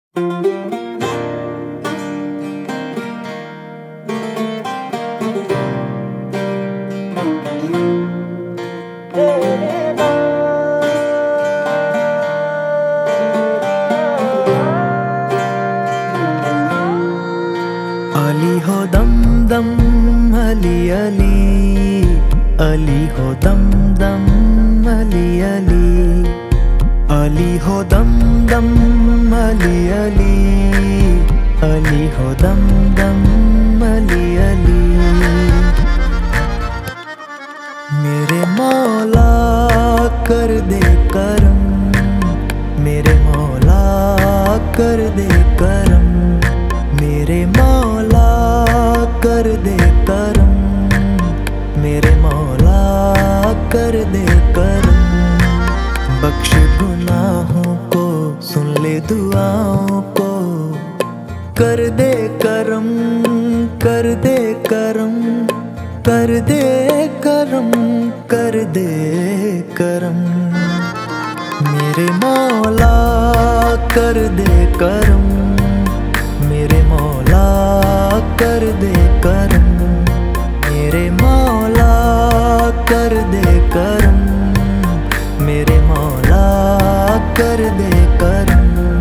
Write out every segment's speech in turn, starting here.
अली हो दम दम अली अली, अली हो दम दम अली अली, अली हो दम दम अली अली, अली हो दम दम अली अली। मेरे मौला कर दे करम, मेरे मौला कर दे करम, मेरे मौला कर दे करम, मेरे मौला कर दे करम। बख्श गुनाहों को, सुन ले दुआओं को, कर दे करम, कर दे करम, कर दे करम, कर दे करम। मेरे मौला कर दे करम, मेरे मौला कर दे करम, मेरे मौला कर दे करम, मेरे मौला कर दे करम।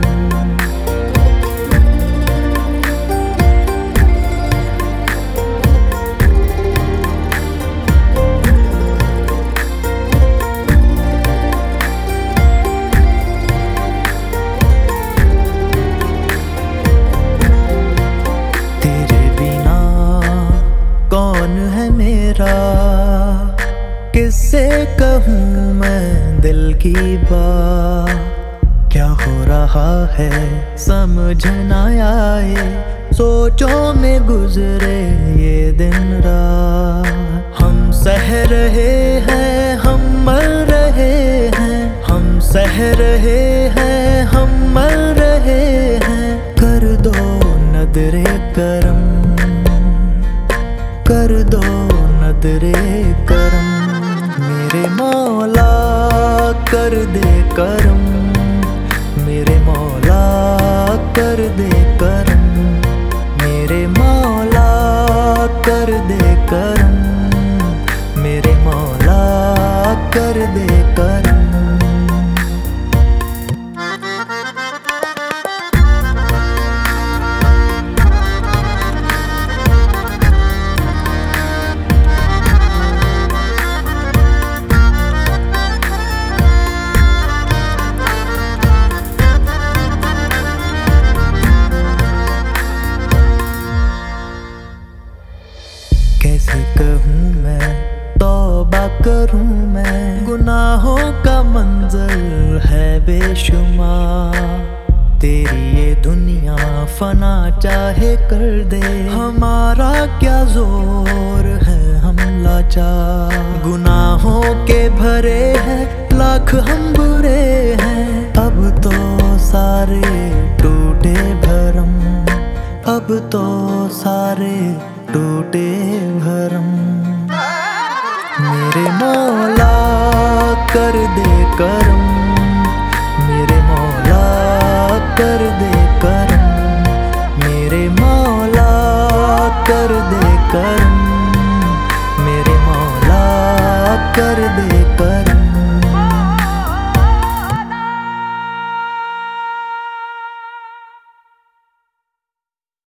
किससे कहूँ मैं दिल की बात, क्या हो रहा है समझ ना आए, सोचों में गुजरे ये दिन रात। हम सह रहे हैं, हम मर रहे हैं, हम सह रहे हैं, हम मर रहे हैं। कर दो नदरे करम, कर दो नदरे करम। मेरे मौला कर दे करम, मेरे मौला कर दे करम, मेरे मौला कर दे करम, मेरे मौला कर दे करम। कैसे कहूँ मैं, तौबा करूँ मैं, गुनाहों का मंजर है बेशुमार। तेरी ये दुनिया फना चाहे कर दे, हमारा क्या जोर है, हम लाचार। गुनाहों के भरे हैं लाख हम बुरे हैं, अब तो सारे टूटे भरम, अब तो सारे टूटे भरम। मेरे मौला कर दे करम, मेरे मौला कर